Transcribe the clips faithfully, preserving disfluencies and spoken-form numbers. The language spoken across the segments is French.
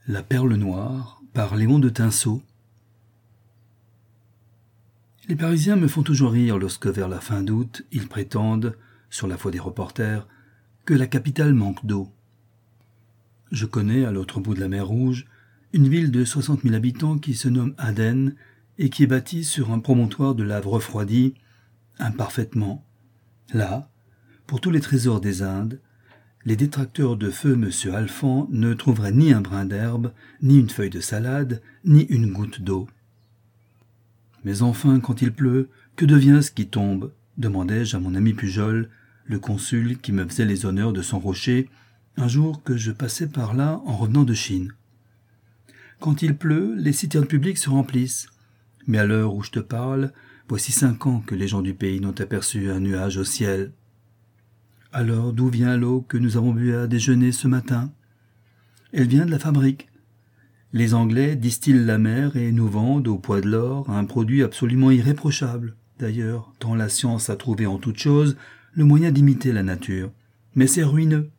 La perle noire par Léon de Tinsault. Les Parisiens me font toujours rire lorsque vers la fin d'août, ils prétendent, sur la foi des reporters, que la capitale manque d'eau. Je connais, à l'autre bout de la mer Rouge, une ville de soixante mille habitants qui se nomme Aden et qui est bâtie sur un promontoire de lave refroidie, imparfaitement. Là, pour tous les trésors des Indes, les détracteurs de feu M. Alphand ne trouveraient ni un brin d'herbe, ni une feuille de salade, ni une goutte d'eau. Mais enfin, quand il pleut, que devient ce qui tombe ? Demandai-je à mon ami Pujol, le consul qui me faisait les honneurs de son rocher, un jour que je passais par là en revenant de Chine. Quand il pleut, les citernes publiques se remplissent. Mais à l'heure où je te parle, voici cinq ans que les gens du pays n'ont aperçu un nuage au ciel. Alors d'où vient l'eau que nous avons bu à déjeuner ce matin ? Elle vient de la fabrique. Les Anglais distillent la mer et nous vendent, au poids de l'or, un produit absolument irréprochable. D'ailleurs, tant la science a trouvé en toute chose le moyen d'imiter la nature. Mais c'est ruineux.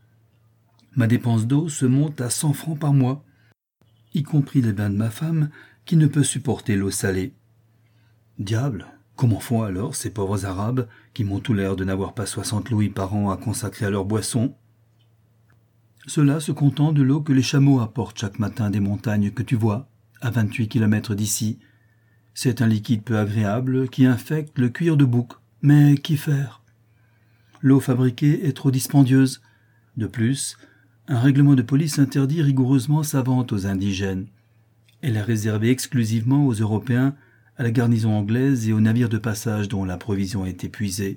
Ma dépense d'eau se monte à cent francs par mois, y compris les bains de ma femme, qui ne peut supporter l'eau salée. Diable, comment font alors ces pauvres Arabes, qui m'ont tout l'air de n'avoir pas soixante louis par an à consacrer à leur boisson ? Ceux-là se contentent de l'eau que les chameaux apportent chaque matin des montagnes que tu vois, à vingt-huit kilomètres d'ici. C'est un liquide peu agréable qui infecte le cuir de bouc. Mais qu'y faire ? L'eau fabriquée est trop dispendieuse. De plus, un règlement de police interdit rigoureusement sa vente aux indigènes. Elle est réservée exclusivement aux Européens, à la garnison anglaise et aux navires de passage dont la provision est épuisée.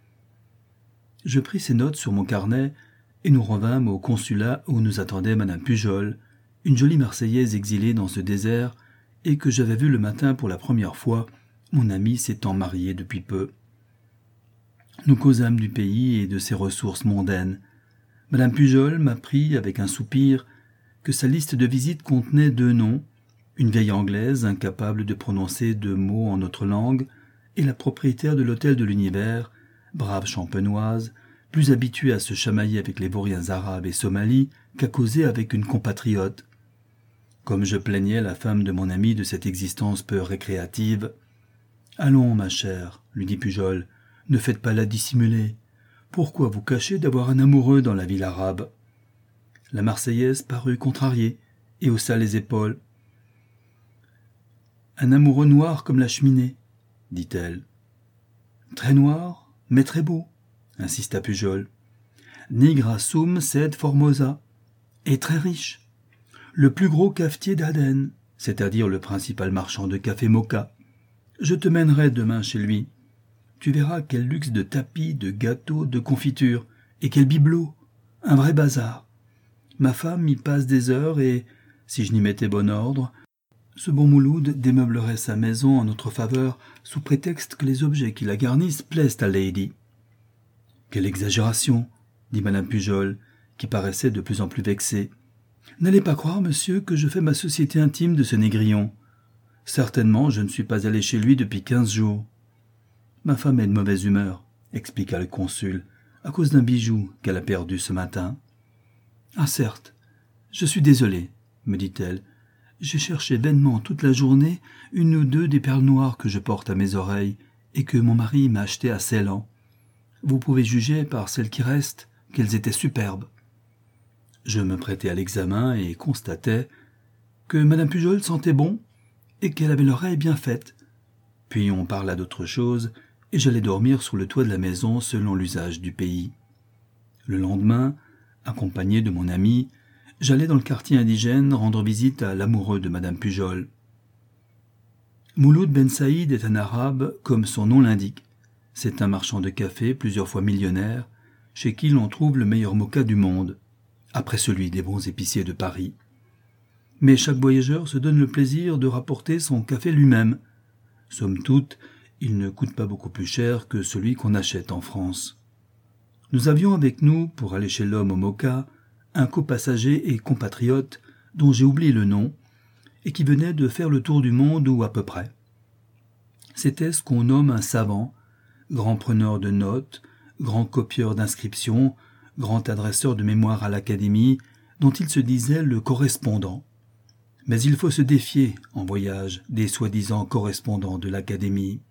Je pris ces notes sur mon carnet et nous revînmes au consulat où nous attendait Madame Pujol, une jolie Marseillaise exilée dans ce désert et que j'avais vue le matin pour la première fois, mon amie s'étant mariée depuis peu. Nous causâmes du pays et de ses ressources mondaines. Madame Pujol m'apprit avec un soupir que sa liste de visites contenait deux noms, une vieille Anglaise incapable de prononcer deux mots en notre langue et la propriétaire de l'hôtel de l'Univers, brave champenoise, plus habituée à se chamailler avec les vauriens arabes et somalis qu'à causer avec une compatriote. Comme je plaignais la femme de mon ami de cette existence peu récréative. « Allons, ma chère, lui dit Pujol, ne faites pas la dissimuler. Pourquoi vous cacher d'avoir un amoureux dans la ville arabe ?» La Marseillaise parut contrariée et haussa les épaules. « Un amoureux noir comme la cheminée, dit-elle. »« Très noir, mais très beau, » insista Pujol. « Nigra sum sed formosa, et très riche. Le plus gros cafetier d'Aden, c'est-à-dire le principal marchand de café moka. Je te mènerai demain chez lui. Tu verras quel luxe de tapis, de gâteaux, de confitures, et quel bibelot, un vrai bazar. Ma femme y passe des heures et, si je n'y mettais bon ordre, ce bon Mouloud démeublerait sa maison en notre faveur sous prétexte que les objets qui la garnissent plaisent à Lady. »« Quelle exagération !» dit Madame Pujol, qui paraissait de plus en plus vexée. « N'allez pas croire, monsieur, que je fais ma société intime de ce négrillon. Certainement, je ne suis pas allé chez lui depuis quinze jours. »« Ma femme est de mauvaise humeur, » expliqua le consul, « à cause d'un bijou qu'elle a perdu ce matin. »« Ah certes, je suis désolé, » me dit-elle. « J'ai cherché vainement toute la journée une ou deux des perles noires que je porte à mes oreilles et que mon mari m'a achetées à Ceylan. Vous pouvez juger par celles qui restent qu'elles étaient superbes. » Je me prêtai à l'examen et constatai que Madame Pujol sentait bon et qu'elle avait l'oreille bien faite. Puis on parla d'autre chose et j'allai dormir sur le toit de la maison selon l'usage du pays. Le lendemain, accompagné de mon ami, j'allai dans le quartier indigène rendre visite à l'amoureux de Madame Pujol. Mouloud Ben Saïd est un arabe comme son nom l'indique. C'est un marchand de café plusieurs fois millionnaire, chez qui l'on trouve le meilleur moka du monde, après celui des bons épiciers de Paris. Mais chaque voyageur se donne le plaisir de rapporter son café lui-même. Somme toute, il ne coûte pas beaucoup plus cher que celui qu'on achète en France. Nous avions avec nous, pour aller chez l'homme au moka, un copassager et compatriote dont j'ai oublié le nom, et qui venait de faire le tour du monde ou à peu près. C'était ce qu'on nomme un savant, grand preneur de notes, grand copieur d'inscriptions, grand adresseur de mémoire à l'académie, dont il se disait le correspondant. Mais il faut se défier, en voyage, des soi-disant correspondants de l'Académie.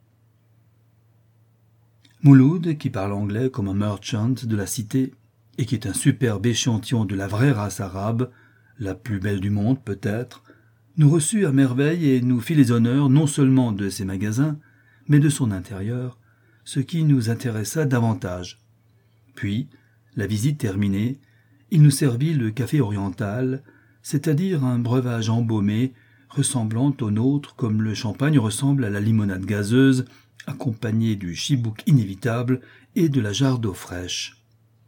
Mouloud, qui parle anglais comme un merchant de la cité, et qui est un superbe échantillon de la vraie race arabe, la plus belle du monde peut-être, nous reçut à merveille et nous fit les honneurs non seulement de ses magasins, mais de son intérieur, ce qui nous intéressa davantage. Puis, la visite terminée, il nous servit le café oriental, c'est-à-dire un breuvage embaumé ressemblant au nôtre comme le champagne ressemble à la limonade gazeuse, accompagné du chibouk inévitable et de la jarre d'eau fraîche.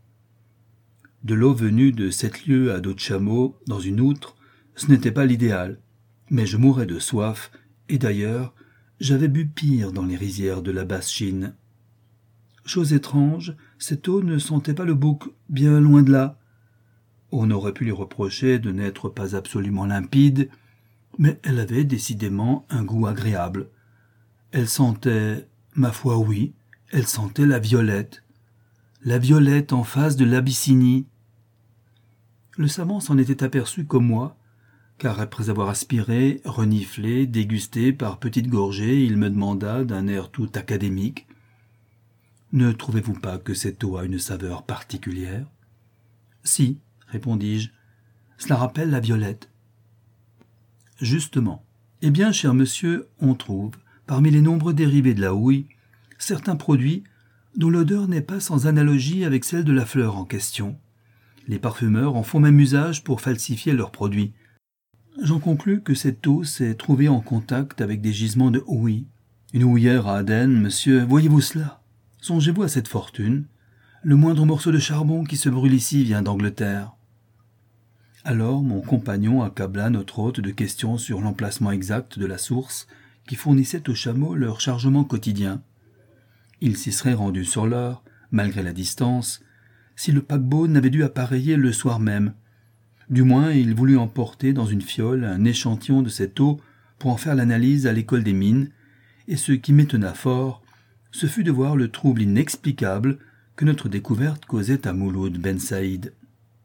De l'eau venue de sept lieues à dos de chameau, dans une outre, ce n'était pas l'idéal, mais je mourais de soif, et d'ailleurs, j'avais bu pire dans les rizières de la Basse-Chine. Chose étrange, cette eau ne sentait pas le bouc, bien loin de là. On aurait pu lui reprocher de n'être pas absolument limpide, mais elle avait décidément un goût agréable. Elle sentait, ma foi oui, elle sentait la violette. La violette en face de l'Abyssinie. Le savant s'en était aperçu comme moi, car après avoir aspiré, reniflé, dégusté par petites gorgées, il me demanda d'un air tout académique « Ne trouvez-vous pas que cette eau a une saveur particulière ?»« Si, répondis-je, cela rappelle la violette. » Justement. Eh bien, cher monsieur, on trouve, parmi les nombreux dérivés de la houille, certains produits dont l'odeur n'est pas sans analogie avec celle de la fleur en question. Les parfumeurs en font même usage pour falsifier leurs produits. J'en conclus que cette eau s'est trouvée en contact avec des gisements de houille. Une houillère à Aden, monsieur, voyez-vous cela? Songez-vous à cette fortune. Le moindre morceau de charbon qui se brûle ici vient d'Angleterre. Alors mon compagnon accabla notre hôte de questions sur l'emplacement exact de la source qui fournissait aux chameaux leur chargement quotidien. Il s'y serait rendu sur l'heure, malgré la distance, si le paquebot n'avait dû appareiller le soir même. Du moins, il voulut emporter dans une fiole un échantillon de cette eau pour en faire l'analyse à l'école des mines, et ce qui m'étonna fort, ce fut de voir le trouble inexplicable que notre découverte causait à Mouloud Ben Saïd.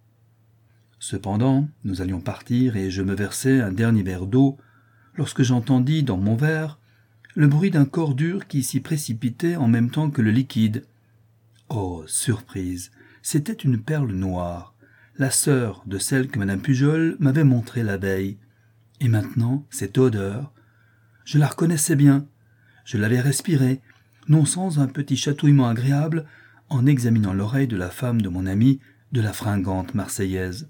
Cependant, nous allions partir et je me versai un dernier verre d'eau lorsque j'entendis dans mon verre le bruit d'un corps dur qui s'y précipitait en même temps que le liquide. Oh, surprise! C'était une perle noire, la sœur de celle que madame Pujol m'avait montrée la veille. Et maintenant, cette odeur, je la reconnaissais bien. Je l'avais respirée, non sans un petit chatouillement agréable, en examinant l'oreille de la femme de mon ami, de la fringante marseillaise.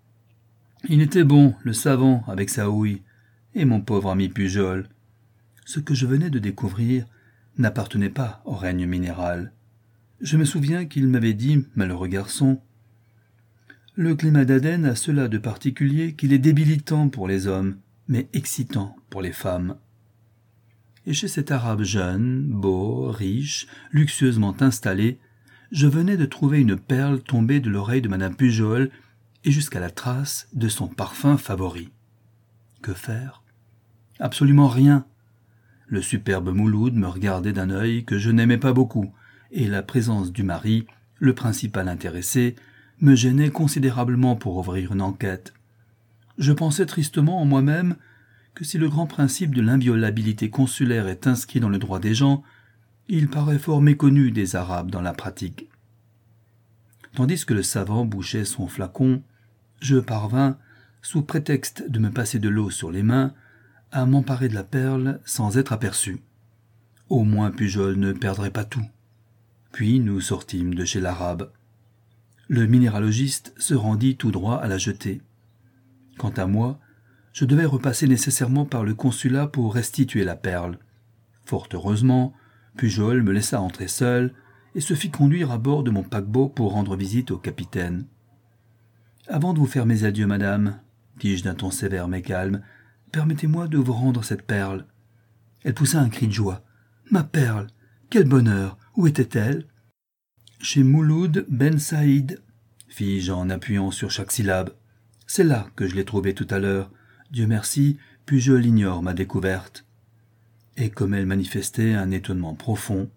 Il était bon, le savant, avec sa houille, et mon pauvre ami Pujol. Ce que je venais de découvrir n'appartenait pas au règne minéral. Je me souviens qu'il m'avait dit, malheureux garçon, « Le climat d'Aden a cela de particulier qu'il est débilitant pour les hommes, mais excitant pour les femmes. » Et chez cet arabe jeune, beau, riche, luxueusement installé, je venais de trouver une perle tombée de l'oreille de madame Pujol et jusqu'à la trace de son parfum favori. Que faire? Absolument rien. Le superbe Mouloud me regardait d'un œil que je n'aimais pas beaucoup, et la présence du mari, le principal intéressé, me gênait considérablement pour ouvrir une enquête. Je pensais tristement en moi-même que si le grand principe de l'inviolabilité consulaire est inscrit dans le droit des gens, il paraît fort méconnu des Arabes dans la pratique. Tandis que le savant bouchait son flacon, je parvins, sous prétexte de me passer de l'eau sur les mains, à m'emparer de la perle sans être aperçu. Au moins Pujol ne perdrait pas tout. Puis nous sortîmes de chez l'Arabe. Le minéralogiste se rendit tout droit à la jetée. Quant à moi, je devais repasser nécessairement par le consulat pour restituer la perle. Fort heureusement, Pujol me laissa entrer seul et se fit conduire à bord de mon paquebot pour rendre visite au capitaine. « Avant de vous faire mes adieux, madame, dis-je d'un ton sévère mais calme, permettez-moi de vous rendre cette perle. » Elle poussa un cri de joie. « Ma perle! Quel bonheur! Où était-elle ?»« Chez Mouloud Ben Saïd, » fis-je en appuyant sur chaque syllabe. « C'est là que je l'ai trouvée tout à l'heure. Dieu merci, Pujol ignore ma découverte. » Et comme elle manifestait un étonnement profond,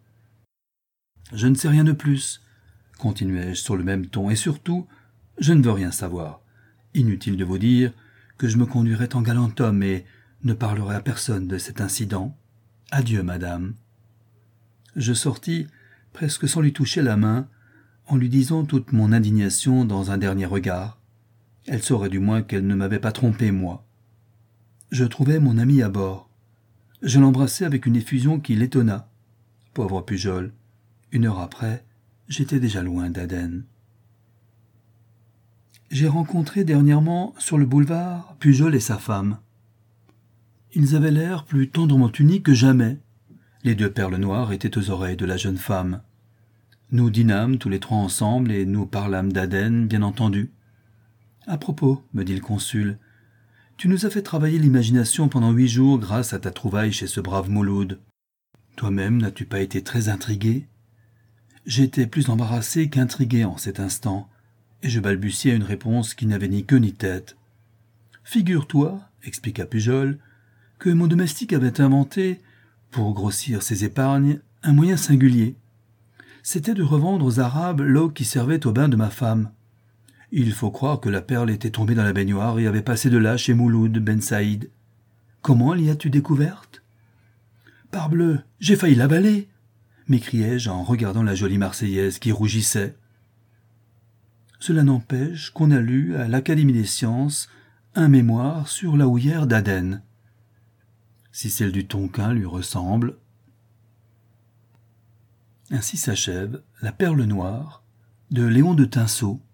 « Je ne sais rien de plus, continuai-je sur le même ton, et surtout, je ne veux rien savoir. Inutile de vous dire que je me conduirai en galant homme et ne parlerai à personne de cet incident. Adieu, madame. Je sortis, presque sans lui toucher la main, en lui disant toute mon indignation dans un dernier regard. Elle saurait du moins qu'elle ne m'avait pas trompé, moi. Je trouvai mon ami à bord. Je l'embrassai avec une effusion qui l'étonna. Pauvre Pujol. Une heure après, j'étais déjà loin d'Aden. J'ai rencontré dernièrement, sur le boulevard, Pujol et sa femme. Ils avaient l'air plus tendrement unis que jamais. Les deux perles noires étaient aux oreilles de la jeune femme. Nous dînâmes tous les trois ensemble et nous parlâmes d'Aden, bien entendu. « À propos, me dit le consul, tu nous as fait travailler l'imagination pendant huit jours grâce à ta trouvaille chez ce brave Mouloud. Toi-même, n'as-tu pas été très intrigué ?» J'étais plus embarrassé qu'intrigué en cet instant, et je balbutiai une réponse qui n'avait ni queue ni tête. « Figure-toi, expliqua Pujol, que mon domestique avait inventé, pour grossir ses épargnes, un moyen singulier. C'était de revendre aux Arabes l'eau qui servait au bain de ma femme. Il faut croire que la perle était tombée dans la baignoire et avait passé de là chez Mouloud Ben Saïd. Comment l'y as-tu découverte ? Parbleu, j'ai failli l'avaler, m'écriai-je en regardant la jolie Marseillaise qui rougissait. Cela n'empêche qu'on a lu à l'Académie des sciences un mémoire sur la houillère d'Aden. Si celle du Tonkin lui ressemble. Ainsi s'achève La Perle Noire de Léon de Tinsault,